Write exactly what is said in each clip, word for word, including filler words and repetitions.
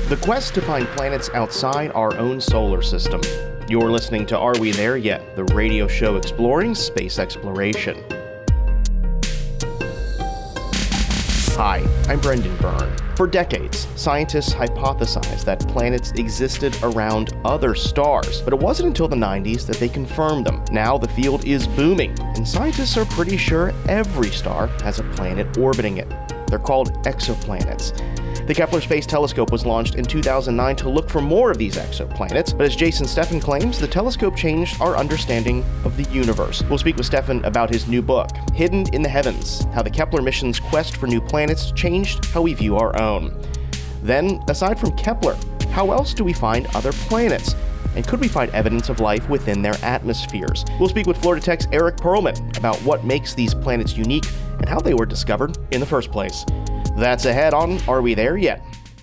The quest to find planets outside our own solar system. You're listening to Are We There Yet?, the radio show exploring space exploration. Hi, I'm Brendan Byrne. For decades, scientists hypothesized that planets existed around other stars, but it wasn't until the nineties that they confirmed them. Now the field is booming, and scientists are pretty sure every star has a planet orbiting it. They're called exoplanets. The Kepler Space Telescope was launched in two thousand nine to look for more of these exoplanets, but as Jason Steffen claims, the telescope changed our understanding of the universe. We'll speak with Steffen about his new book, Hidden in the Heavens: How the Kepler mission's quest for new planets changed how we view our own. Then, aside from Kepler, how else do we find other planets? And could we find evidence of life within their atmospheres? We'll speak with Florida Tech's Eric Perlman about what makes these planets unique and how they were discovered in the first place. That's ahead on Are We There Yet?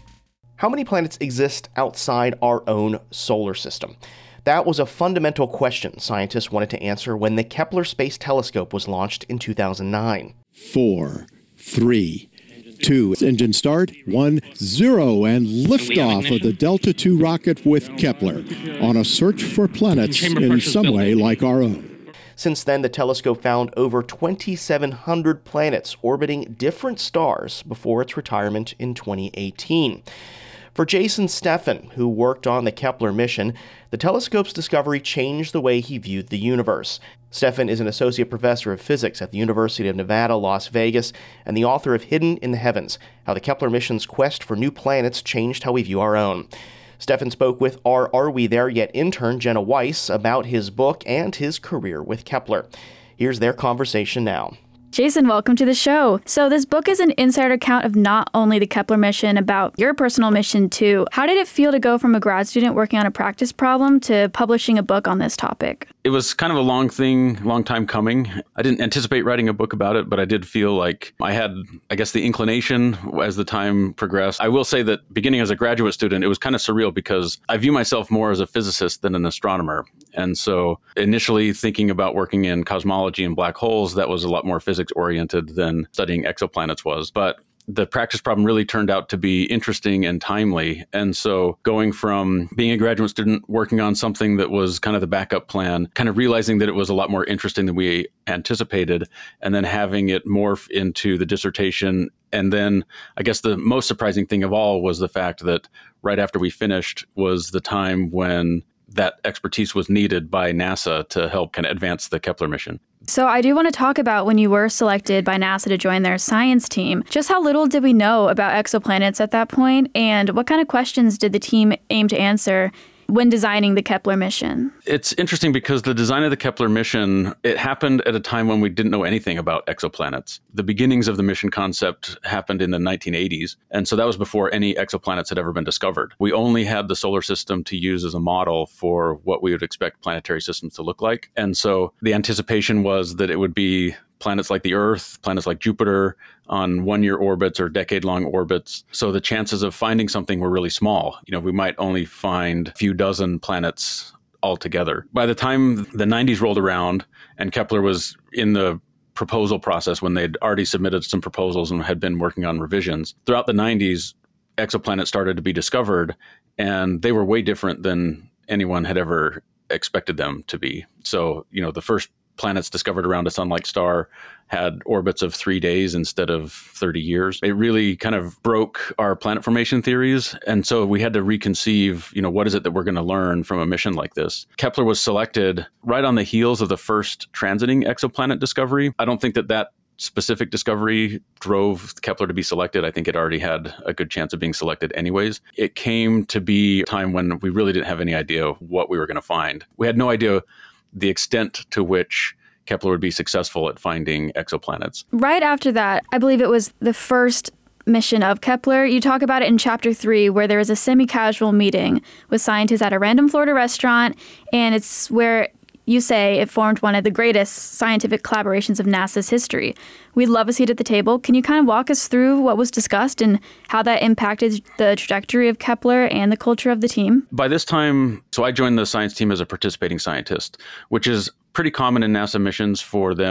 How many planets exist outside our own solar system? That was a fundamental question scientists wanted to answer when the Kepler Space Telescope was launched in two thousand nine. Four, three, two, engine start, one, zero, and liftoff of the Delta two rocket with Kepler on a search for planets in some way like our own. Since then, the telescope found over twenty-seven hundred planets orbiting different stars before its retirement in twenty eighteen. For Jason Steffen, who worked on the Kepler mission, the telescope's discovery changed the way he viewed the universe. Steffen is an associate professor of physics at the University of Nevada, Las Vegas, and the author of Hidden in the Heavens: How the Kepler mission's quest for new planets changed how we view our own. Steffen spoke with our Are We There Yet intern, Jenna Weiss, about his book and his career with Kepler. Here's their conversation now. Jason, welcome to the show. So this book is an insider account of not only the Kepler mission, about your personal mission too. How did it feel to go from a grad student working on a practice problem to publishing a book on this topic? It was kind of a long thing, long time coming. I didn't anticipate writing a book about it, but I did feel like I had, I guess, the inclination as the time progressed. I will say that beginning as a graduate student, it was kind of surreal because I view myself more as a physicist than an astronomer. And so initially thinking about working in cosmology and black holes, that was a lot more physics oriented than studying exoplanets was. But the practice problem really turned out to be interesting and timely. And so going from being a graduate student working on something that was kind of the backup plan, kind of realizing that it was a lot more interesting than we anticipated, and then having it morph into the dissertation. And then I guess the most surprising thing of all was the fact that right after we finished was the time when that expertise was needed by NASA to help kind of advance the Kepler mission. So I do want to talk about when you were selected by NASA to join their science team. Just how little did we know about exoplanets at that point, and what kind of questions did the team aim to answer when designing the Kepler mission? It's interesting because the design of the Kepler mission, it happened at a time when we didn't know anything about exoplanets. The beginnings of the mission concept happened in the nineteen eighties. And so that was before any exoplanets had ever been discovered. We only had the solar system to use as a model for what we would expect planetary systems to look like. And so the anticipation was that it would be planets like the Earth, planets like Jupiter on one-year orbits or decade-long orbits. So the chances of finding something were really small. You know, we might only find a few dozen planets altogether. By the time the nineties rolled around and Kepler was in the proposal process, when they'd already submitted some proposals and had been working on revisions, throughout the nineties, exoplanets started to be discovered, and they were way different than anyone had ever expected them to be. So, you know, the first planets discovered around a sun-like star had orbits of three days instead of thirty years. It really kind of broke our planet formation theories. And so we had to reconceive, you know, what is it that we're going to learn from a mission like this? Kepler was selected right on the heels of the first transiting exoplanet discovery. I don't think that that specific discovery drove Kepler to be selected. I think it already had a good chance of being selected anyways. It came to be a time when we really didn't have any idea what we were going to find. We had no idea the extent to which Kepler would be successful at finding exoplanets. Right after that, I believe it was the first mission of Kepler. You talk about it in chapter three, where there was a semi-casual meeting with scientists at a random Florida restaurant, and it's where you say it formed one of the greatest scientific collaborations of NASA's history. We'd love a seat at the table. Can you kind of walk us through what was discussed and how that impacted the trajectory of Kepler and the culture of the team? By this time, so I joined the science team as a participating scientist, which is pretty common in NASA missions for them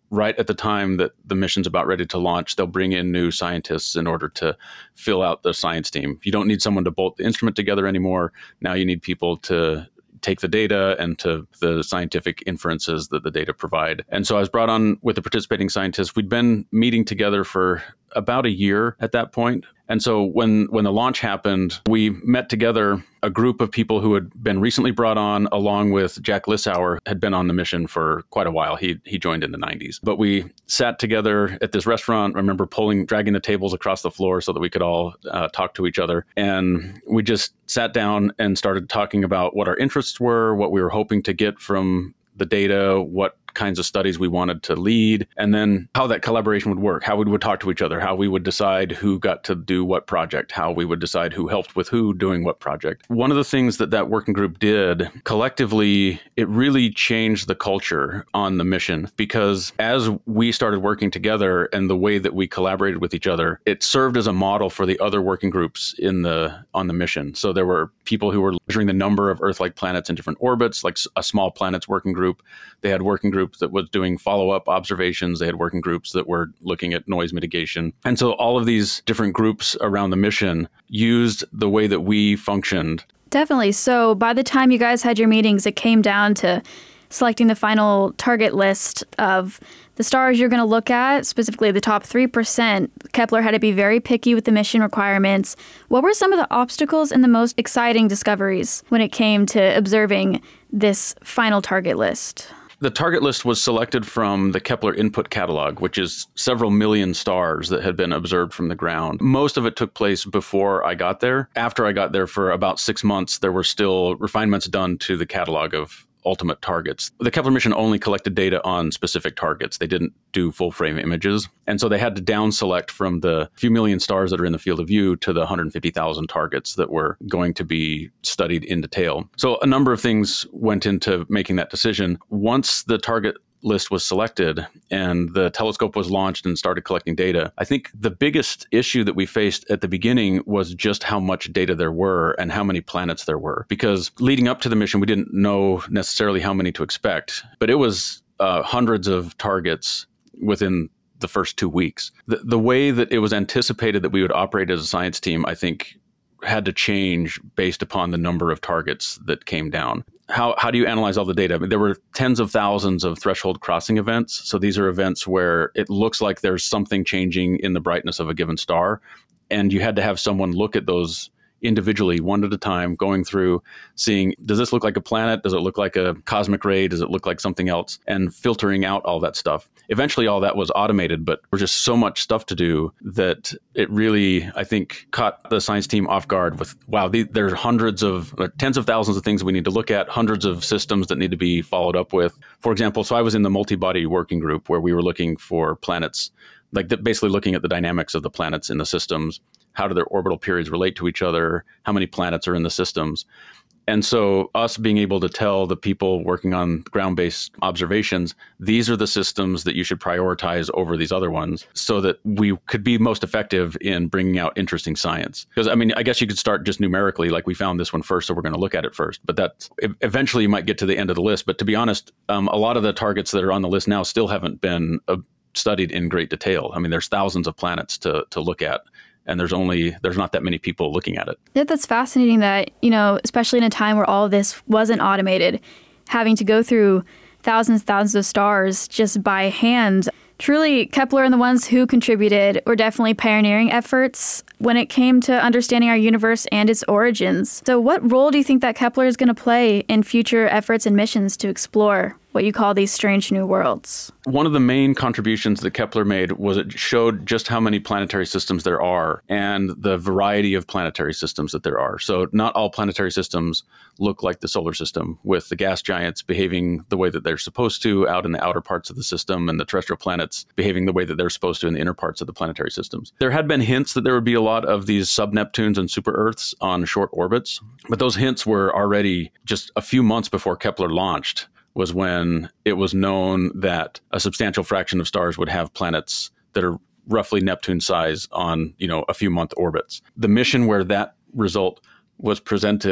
right at the time that the mission's about ready to launch, they'll bring in new scientists in order to fill out the science team. You don't need someone to bolt the instrument together anymore. Now you need people to take the data and to the scientific inferences that the data provide. And so I was brought on with the participating scientists. We'd been meeting together for about a year at that point. And so when, when the launch happened, we met together a group of people who had been recently brought on, along with Jack Lissauer, had been on the mission for quite a while. He he joined in the nineties. But we sat together at this restaurant. I remember pulling, dragging the tables across the floor so that we could all uh, talk to each other. And we just sat down and started talking about what our interests were, what we were hoping to get from the data, what kinds of studies we wanted to lead, and then how that collaboration would work, how we would talk to each other, how we would decide who got to do what project, how we would decide who helped with who doing what project. One of the things that that working group did collectively, it really changed the culture on the mission, because as we started working together and the way that we collaborated with each other, it served as a model for the other working groups in the on the mission. So there were people who were measuring the number of Earth-like planets in different orbits, like a small planets working group. They had working groups that was doing follow-up observations. They had working groups that were looking at noise mitigation. And so all of these different groups around the mission used the way that we functioned. Definitely. So by the time you guys had your meetings, it came down to selecting the final target list of the stars you're going to look at, specifically the top three percent. Kepler had to be very picky with the mission requirements. What were some of the obstacles and the most exciting discoveries when it came to observing this final target list? The target list was selected from the Kepler Input Catalog, which is several million stars that had been observed from the ground. Most of it took place before I got there. After I got there for about six months, there were still refinements done to the catalog of ultimate targets. The Kepler mission only collected data on specific targets. They didn't do full frame images. And so they had to down select from the few million stars that are in the field of view to the one hundred fifty thousand targets that were going to be studied in detail. So a number of things went into making that decision. Once the target list was selected and the telescope was launched and started collecting data, I think the biggest issue that we faced at the beginning was just how much data there were and how many planets there were. Because leading up to the mission, we didn't know necessarily how many to expect, but it was uh, hundreds of targets within the first two weeks. The, the way that it was anticipated that we would operate as a science team, I think, had to change based upon the number of targets that came down. How how do you analyze all the data? I mean, there were tens of thousands of threshold crossing events. So these are events where it looks like there's something changing in the brightness of a given star. And you had to have someone look at those individually, one at a time, going through, seeing, does this look like a planet? Does it look like a cosmic ray? Does it look like something else? And filtering out all that stuff. Eventually, all that was automated, but there was just so much stuff to do that it really, I think, caught the science team off guard with, wow, the, there's hundreds of, uh, tens of thousands of things we need to look at, hundreds of systems that need to be followed up with. For example, so I was in the multi-body working group where we were looking for planets, like the, basically looking at the dynamics of the planets in the systems. How do their orbital periods relate to each other? How many planets are in the systems? And so us being able to tell the people working on ground-based observations, these are the systems that you should prioritize over these other ones so that we could be most effective in bringing out interesting science. Because, I mean, I guess you could start just numerically, like we found this one first, so we're going to look at it first. But that eventually you might get to the end of the list. But to be honest, um, a lot of the targets that are on the list now still haven't been uh, studied in great detail. I mean, there's thousands of planets to to look at. And there's only, there's not that many people looking at it. Yeah, that's fascinating that, you know, especially in a time where all of this wasn't automated, having to go through thousands, thousands of stars just by hand. Truly, Kepler and the ones who contributed were definitely pioneering efforts when it came to understanding our universe and its origins. So what role do you think that Kepler is going to play in future efforts and missions to explore what you call these strange new worlds? One of the main contributions that Kepler made was it showed just how many planetary systems there are and the variety of planetary systems that there are. So not all planetary systems look like the solar system, with the gas giants behaving the way that they're supposed to out in the outer parts of the system and the terrestrial planets behaving the way that they're supposed to in the inner parts of the planetary systems. There had been hints that there would be a lot of these sub-Neptunes and super-Earths on short orbits, but those hints were already just a few months before Kepler launched was when it was known that a substantial fraction of stars would have planets that are roughly Neptune size on, you know, a few month orbits. The mission where that result was presented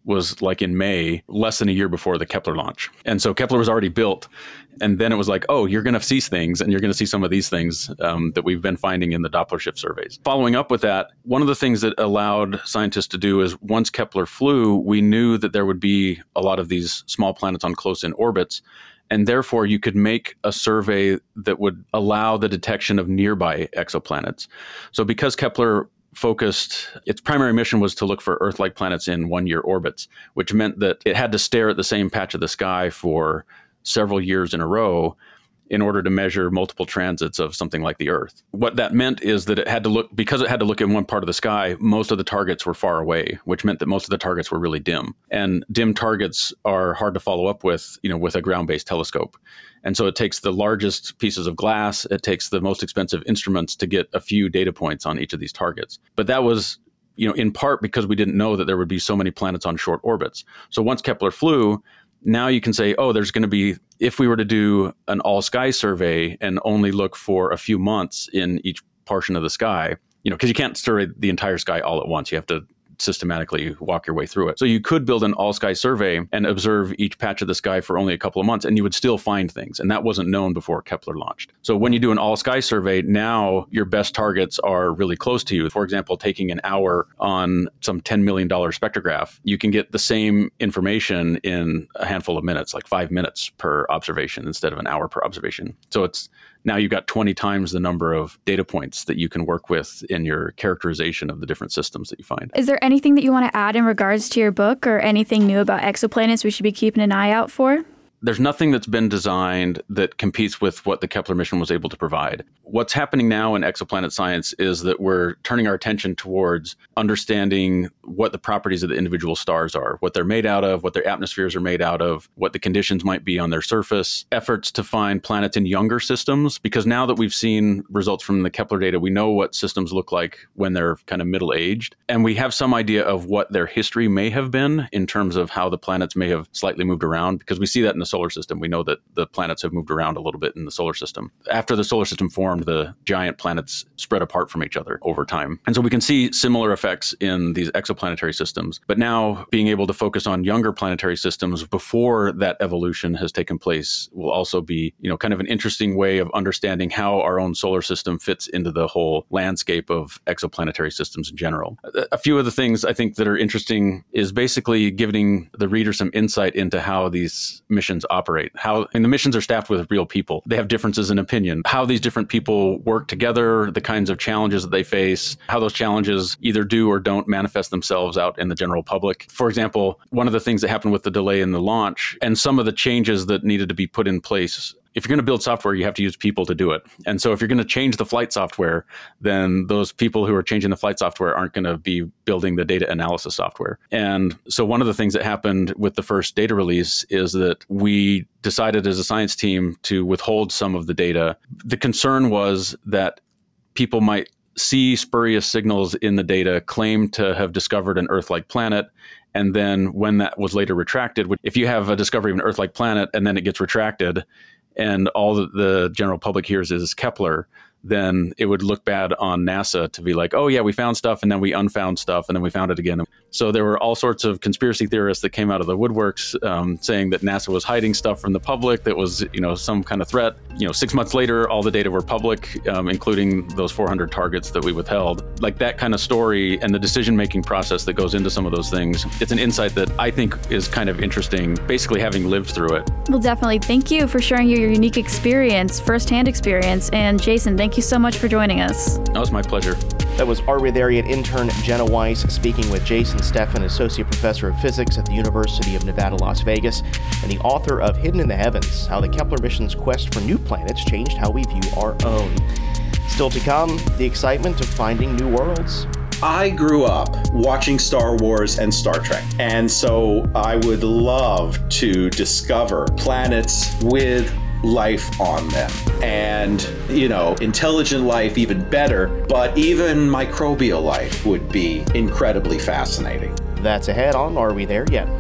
was like in May, less than a year before the Kepler launch. And so Kepler was already built. And then it was like, oh, you're going to see things, and you're going to see some of these things um, that we've been finding in the Doppler shift surveys. Following up with that, one of the things that allowed scientists to do is once Kepler flew, we knew that there would be a lot of these small planets on close-in orbits. And therefore, you could make a survey that would allow the detection of nearby exoplanets. So because Kepler focused, its primary mission was to look for Earth-like planets in one-year orbits, which meant that it had to stare at the same patch of the sky for several years in a row in order to measure multiple transits of something like the Earth. What that meant is that it had to look, because it had to look in one part of the sky, most of the targets were far away, which meant that most of the targets were really dim. And dim targets are hard to follow up with, you know, with a ground-based telescope. And so it takes the largest pieces of glass, it takes the most expensive instruments to get a few data points on each of these targets. But that was, you know, in part because we didn't know that there would be so many planets on short orbits. So once Kepler flew, now you can say, oh, there's going to be, if we were to do an all-sky survey and only look for a few months in each portion of the sky, you know, because you can't survey the entire sky all at once. You have to systematically walk your way through it. So you could build an all-sky survey and observe each patch of the sky for only a couple of months, and you would still find things. And that wasn't known before Kepler launched. So when you do an all-sky survey, now your best targets are really close to you. For example, taking an hour on some ten million dollars spectrograph, you can get the same information in a handful of minutes, like five minutes per observation instead of an hour per observation. So it's now you've got twenty times the number of data points that you can work with in your characterization of the different systems that you find. Is there anything that you want to add in regards to your book or anything new about exoplanets we should be keeping an eye out for? There's nothing that's been designed that competes with what the Kepler mission was able to provide. What's happening now in exoplanet science is that we're turning our attention towards understanding what the properties of the individual stars are, what they're made out of, what their atmospheres are made out of, what the conditions might be on their surface, efforts to find planets in younger systems, because now that we've seen results from the Kepler data, we know what systems look like when they're kind of middle-aged, and we have some idea of what their history may have been in terms of how the planets may have slightly moved around, because we see that in the solar system. We know that the planets have moved around a little bit in the solar system. After the solar system formed, the giant planets spread apart from each other over time. And so we can see similar effects in these exoplanetary systems. But now being able to focus on younger planetary systems before that evolution has taken place will also be, you know, kind of an interesting way of understanding how our own solar system fits into the whole landscape of exoplanetary systems in general. A few of the things I think that are interesting is basically giving the reader some insight into how these missions operate. How, I mean, the missions are staffed with real people. They have differences in opinion. How these different people work together, the kinds of challenges that they face, how those challenges either do or don't manifest themselves out in the general public. For example, one of the things that happened with the delay in the launch and some of the changes that needed to be put in place. If you're going to build software, you have to use people to do it. And so if you're going to change the flight software, then those people who are changing the flight software aren't going to be building the data analysis software. And so one of the things that happened with the first data release is that we decided as a science team to withhold some of the data. The concern was that people might see spurious signals in the data, claim to have discovered an Earth-like planet, and then when that was later retracted, if you have a discovery of an Earth-like planet and then it gets retracted, and all that the general public hears is Kepler, then it would look bad on NASA to be like, oh yeah, we found stuff and then we unfound stuff and then we found it again. So there were all sorts of conspiracy theorists that came out of the woodworks um, saying that NASA was hiding stuff from the public that was, you know, some kind of threat. You know, six months later, all the data were public, um, including those four hundred targets that we withheld. Like that kind of story and the decision-making process that goes into some of those things, it's an insight that I think is kind of interesting, basically having lived through it. Well, definitely. Thank you for sharing your unique experience, firsthand experience. And Jason, thank you so much for joining us. That was my pleasure. That was Are We There Yet intern Jenna Weiss speaking with Jason Steffen, Associate Professor of Physics at the University of Nevada, Las Vegas, and the author of Hidden in the Heavens, How the Kepler Mission's Quest for New Planets Changed How We View Our Own. Still to come, the excitement of finding new worlds. I grew up watching Star Wars and Star Trek, and so I would love to discover planets with life on them. And, you know, intelligent life even better, but even microbial life would be incredibly fascinating. That's ahead on Are We There Yet?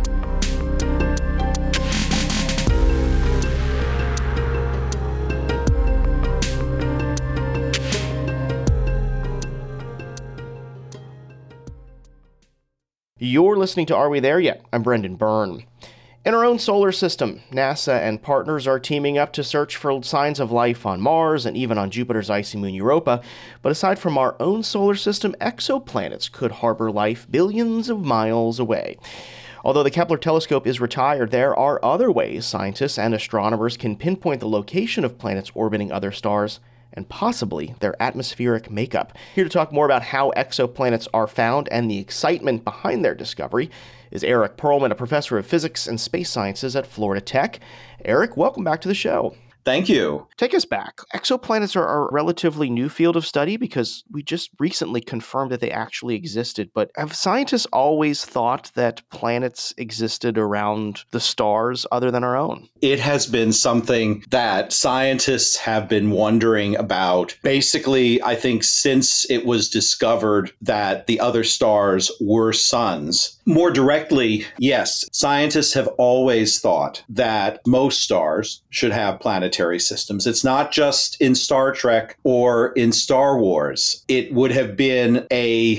You're listening to Are We There Yet? I'm Brendan Byrne. In our own solar system, NASA and partners are teaming up to search for signs of life on Mars and even on Jupiter's icy moon Europa. But aside from our own solar system, exoplanets could harbor life billions of miles away. Although the Kepler telescope is retired, there are other ways scientists and astronomers can pinpoint the location of planets orbiting other stars and possibly their atmospheric makeup. Here to talk more about how exoplanets are found and the excitement behind their discovery is Eric Perlman, a professor of physics and space sciences at Florida Tech. Eric, welcome back to the show. Thank you. Take us back. Exoplanets are, are a relatively new field of study because we just recently confirmed that they actually existed. But have scientists always thought that planets existed around the stars other than our own? It has been something that scientists have been wondering about, basically, I think, since it was discovered that the other stars were suns. More directly, yes, scientists have always thought that most stars should have planetary systems. It's not just in Star Trek or in Star Wars. It would have been a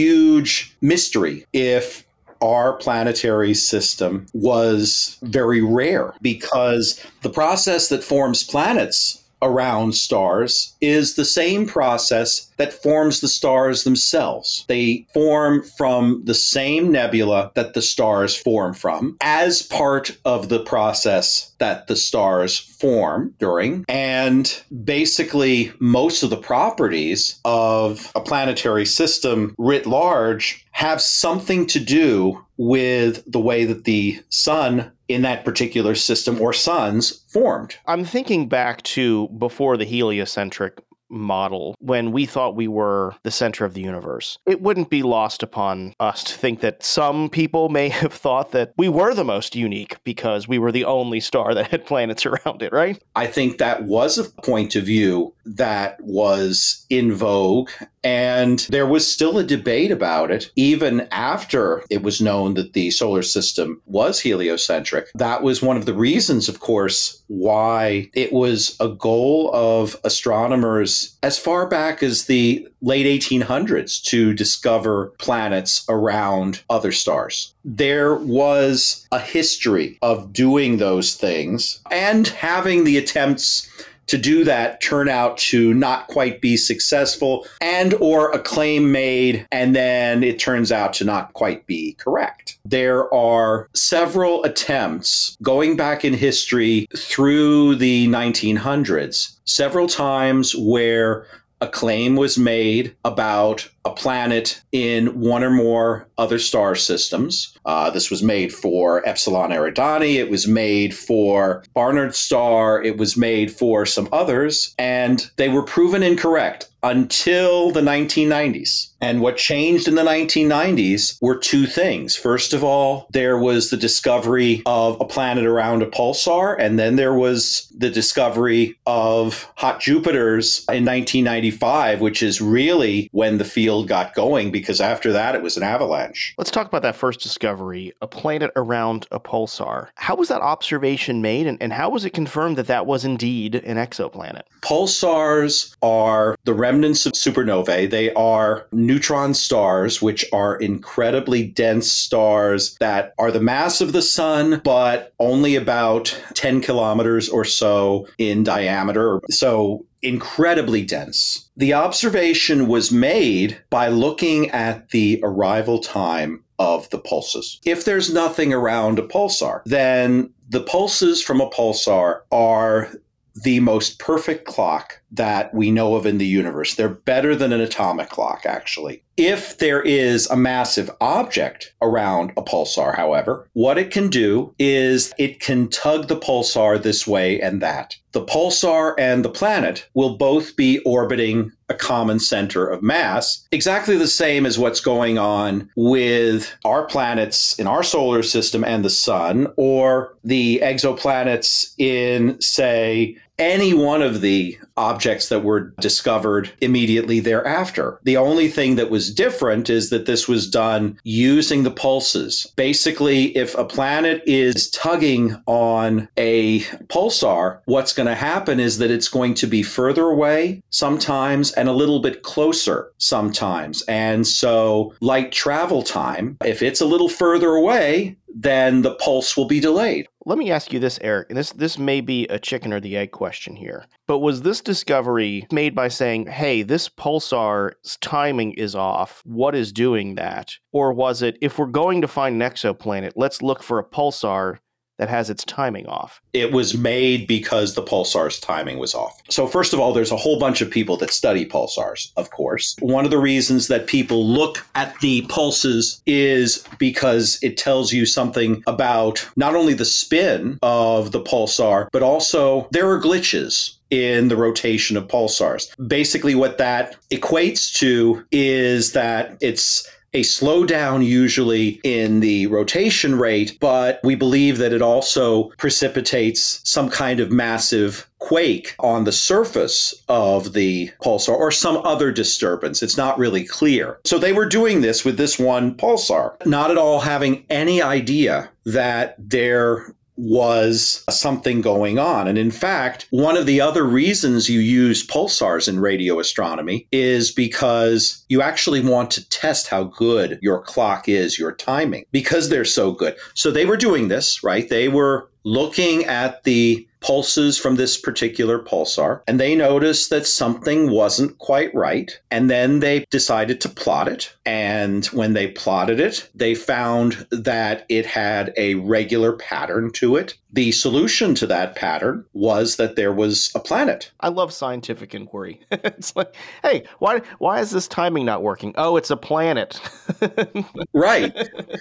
huge mystery if our planetary system was very rare, because the process that forms planets around stars is the same process that forms the stars themselves. They form from the same nebula that the stars form from as part of the process that the stars form during. And basically, most of the properties of a planetary system writ large have something to do with the way that the sun in that particular system or suns formed. I'm thinking back to before the heliocentric model, when we thought we were the center of the universe. It wouldn't be lost upon us to think that some people may have thought that we were the most unique because we were the only star that had planets around it, right? I think that was a point of view that was in vogue, and there was still a debate about it even after it was known that the solar system was heliocentric. That was one of the reasons, of course, why it was a goal of astronomers as far back as the late eighteen hundreds to discover planets around other stars. There was a history of doing those things and having the attempts to do that turn out to not quite be successful, and or a claim made and then it turns out to not quite be correct. There are several attempts going back in history through the nineteen hundreds, several times where a claim was made about a planet in one or more other star systems. Uh, this was made for Epsilon Eridani. It was made for Barnard Star. It was made for some others, and they were proven incorrect until the nineteen nineties. And what changed in the nineteen nineties were two things. First of all, there was the discovery of a planet around a pulsar, and then there was the discovery of hot Jupiters in nineteen ninety-five, which is really when the field got going, because after that it was an avalanche. Let's talk about that first discovery, a planet around a pulsar. How was that observation made, and, and how was it confirmed that that was indeed an exoplanet? Pulsars are the remnants of supernovae. They are neutron stars, which are incredibly dense stars that are the mass of the sun, but only about ten kilometers or so in diameter. So incredibly dense. The observation was made by looking at the arrival time of the pulses. If there's nothing around a pulsar, then the pulses from a pulsar are the most perfect clock that we know of in the universe. They're better than an atomic clock, actually. If there is a massive object around a pulsar, however, what it can do is it can tug the pulsar this way and that. The pulsar and the planet will both be orbiting a common center of mass, exactly the same as what's going on with our planets in our solar system and the sun, or the exoplanets in, say, any one of the objects that were discovered immediately thereafter. The only thing that was different is that this was done using the pulses. Basically, if a planet is tugging on a pulsar, what's going to happen is that it's going to be further away sometimes and a little bit closer sometimes. And so light travel time, if it's a little further away, then the pulse will be delayed. Let me ask you this, Eric, and this this may be a chicken or the egg question here, but was this discovery made by saying, hey, this pulsar's timing is off, what is doing that? Or was it, if we're going to find an exoplanet, let's look for a pulsar that has its timing off? It was made because the pulsar's timing was off. So first of all, there's a whole bunch of people that study pulsars, of course. One of the reasons that people look at the pulses is because it tells you something about not only the spin of the pulsar, but also there are glitches in the rotation of pulsars. Basically, what that equates to is that it's a slowdown usually in the rotation rate, but we believe that it also precipitates some kind of massive quake on the surface of the pulsar or some other disturbance. It's not really clear. So they were doing this with this one pulsar, not at all having any idea that there was something going on. And in fact, one of the other reasons you use pulsars in radio astronomy is because you actually want to test how good your clock is, your timing, because they're so good. So they were doing this, right? They were looking at the pulses from this particular pulsar, and they noticed that something wasn't quite right. And then they decided to plot it. And when they plotted it, they found that it had a regular pattern to it. The solution to that pattern was that there was a planet. I love scientific inquiry. It's like, hey, why why is this timing not working? Oh, it's a planet. Right.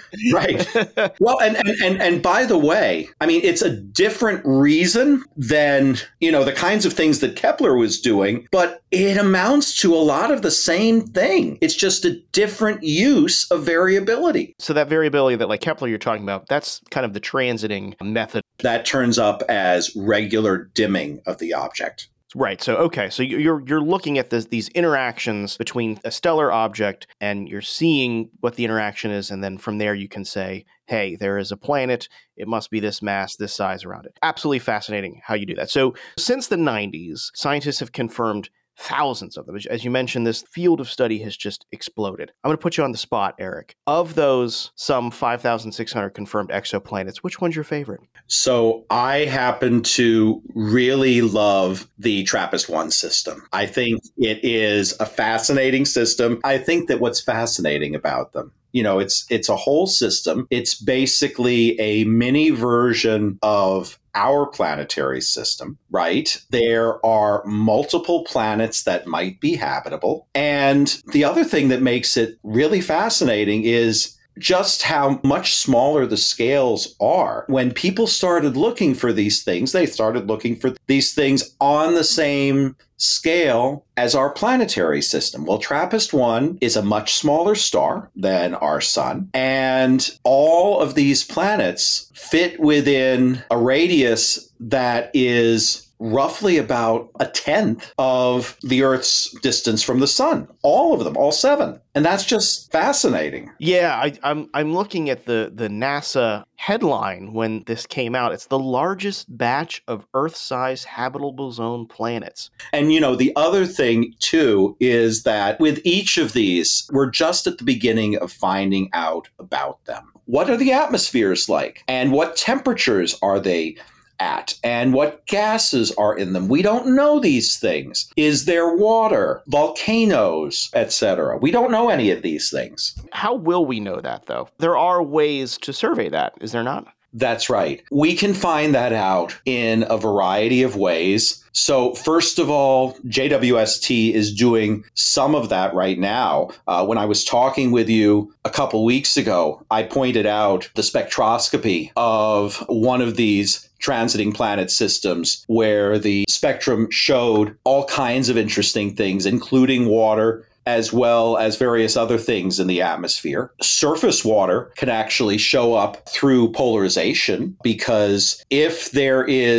Right. Well, and, and and and by the way, I mean, it's a different reason than, you know, the kinds of things that Kepler was doing, but it amounts to a lot of the same thing. It's just a different use of variability. So that variability that like Kepler you're talking about, that's kind of the transiting method. That turns up as regular dimming of the object. Right. So, okay. So you're you're looking at this, these interactions between a stellar object and you're seeing what the interaction is. And then from there, you can say, hey, there is a planet. It must be this mass, this size around it. Absolutely fascinating how you do that. So since the nineties, scientists have confirmed thousands of them. As you mentioned, this field of study has just exploded. I'm going to put you on the spot, Eric. Of those some five thousand six hundred confirmed exoplanets, which one's your favorite? So I happen to really love the TRAPPIST one system. I think it is a fascinating system. I think that what's fascinating about them, you know, it's it's a whole system. It's basically a mini version of our planetary system, right? There are multiple planets that might be habitable. And the other thing that makes it really fascinating is just how much smaller the scales are. When people started looking for these things, they started looking for these things on the same scale as our planetary system. Well, TRAPPIST one is a much smaller star than our sun, and all of these planets fit within a radius that is roughly about a tenth of the Earth's distance from the sun. All of them, all seven. And that's just fascinating. Yeah, I, I'm I'm looking at the, the NASA headline when this came out. It's the largest batch of Earth-sized habitable zone planets. And, you know, the other thing, too, is that with each of these, we're just at the beginning of finding out about them. What are the atmospheres like? And what temperatures are they at, and what gases are in them? We don't know these things. Is there water, volcanoes, et cetera? We don't know any of these things. How will we know that, though? There are ways to survey that, is there not? That's right. We can find that out in a variety of ways. So first of all, J W S T is doing some of that right now. Uh, when I was talking with you a couple weeks ago, I pointed out the spectroscopy of one of these transiting planet systems where the spectrum showed all kinds of interesting things, including water, as well as various other things in the atmosphere. Surface water can actually show up through polarization, because if there is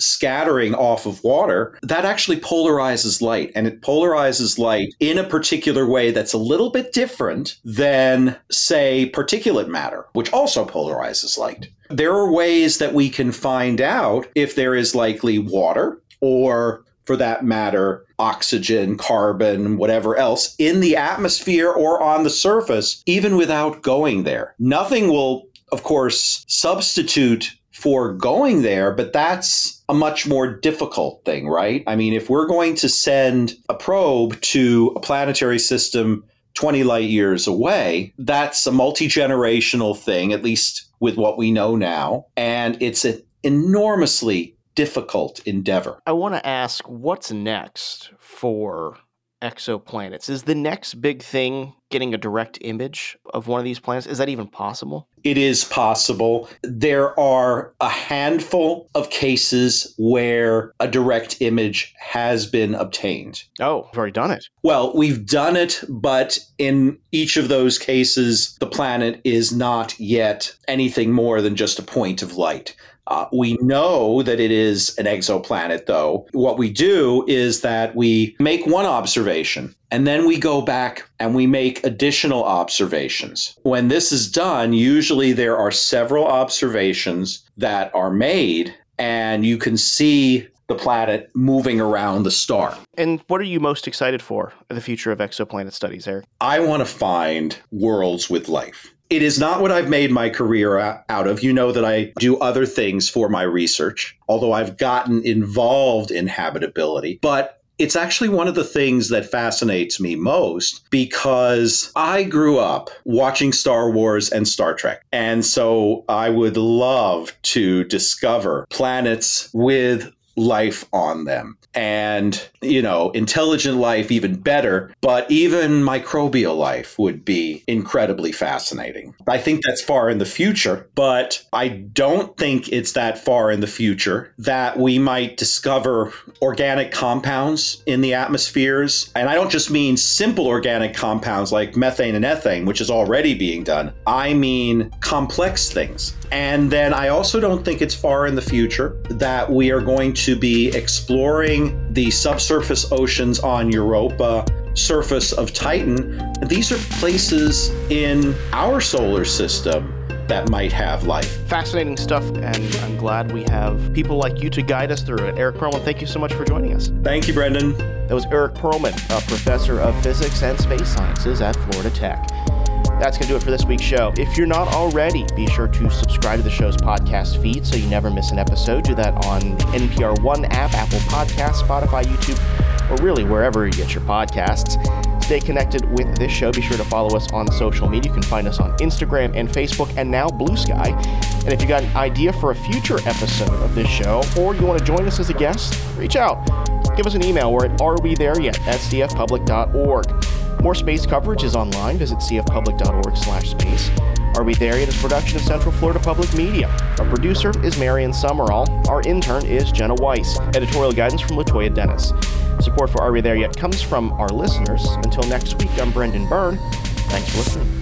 scattering off of water, that actually polarizes light. And it polarizes light in a particular way that's a little bit different than, say, particulate matter, which also polarizes light. There are ways that we can find out if there is likely water or, for that matter, oxygen, carbon, whatever else in the atmosphere or on the surface, even without going there. Nothing will, of course, substitute for going there, but that's a much more difficult thing, right? I mean, if we're going to send a probe to a planetary system twenty light years away, that's a multi-generational thing, at least with what we know now. And it's an enormously difficult endeavor. I want to ask, what's next for exoplanets? Is the next big thing getting a direct image of one of these planets? Is that even possible? It is possible. There are a handful of cases where a direct image has been obtained. Oh, we've already done it. Well, we've done it, but in each of those cases, the planet is not yet anything more than just a point of light. Uh, we know that it is an exoplanet, though. What we do is that we make one observation, and then we go back and we make additional observations. When this is done, usually there are several observations that are made, and you can see the planet moving around the star. And what are you most excited for in the future of exoplanet studies, Eric? I want to find worlds with life. It is not what I've made my career out of. You know that I do other things for my research, although I've gotten involved in habitability. But it's actually one of the things that fascinates me most because I grew up watching Star Wars and Star Trek. And so I would love to discover planets with life on them. And, you know, intelligent life, even better, but even microbial life would be incredibly fascinating. I think that's far in the future, but I don't think it's that far in the future that we might discover organic compounds in the atmospheres. And I don't just mean simple organic compounds like methane and ethane, which is already being done. I mean complex things. And then I also don't think it's far in the future that we are going to be exploring the subsurface oceans on Europa, surface of Titan. These are places in our solar system that might have life. Fascinating stuff, and I'm glad we have people like you to guide us through it. Eric Perlman, thank you so much for joining us. Thank you, Brendan. That was Eric Perlman, a professor of physics and space sciences at Florida Tech. That's going to do it for this week's show. If you're not already, be sure to subscribe to the show's podcast feed so you never miss an episode. Do that on the N P R One app, Apple Podcasts, Spotify, YouTube, or really wherever you get your podcasts. Stay connected with this show. Be sure to follow us on social media. You can find us on Instagram and Facebook and now Blue Sky. And if you got an idea for a future episode of this show, or you want to join us as a guest, reach out. Give us an email. We're at are we there yet at c f public dot org. More space coverage is online. Visit c f public dot org slash space. Are We There Yet is a production of Central Florida Public Media. Our producer is Marion Summerall. Our intern is Jenna Weiss. Editorial guidance from Latoya Dennis. Support for Are We There Yet comes from our listeners. Until next week, I'm Brendan Byrne. Thanks for listening.